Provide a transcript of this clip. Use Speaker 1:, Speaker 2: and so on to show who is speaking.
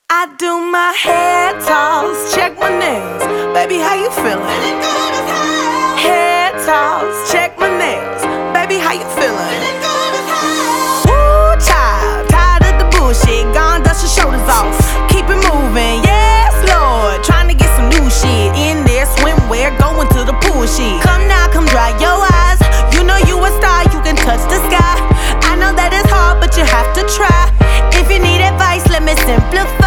Speaker 1: I do my hair toss, check my nails. Baby, how you feeling? Hair toss, check my nails. Baby, how you feeling? Woo, child, tired of the bullshit. Gone, dust your shoulders off. Keep it moving, yes, Lord. Trying to get some new shit in there. Swimwear, going to the pool shit. Come now, come dry your eyes. You know you a star, you can touch the sky. I know that it's hard, but you have to try. If you need advice, let me simplify.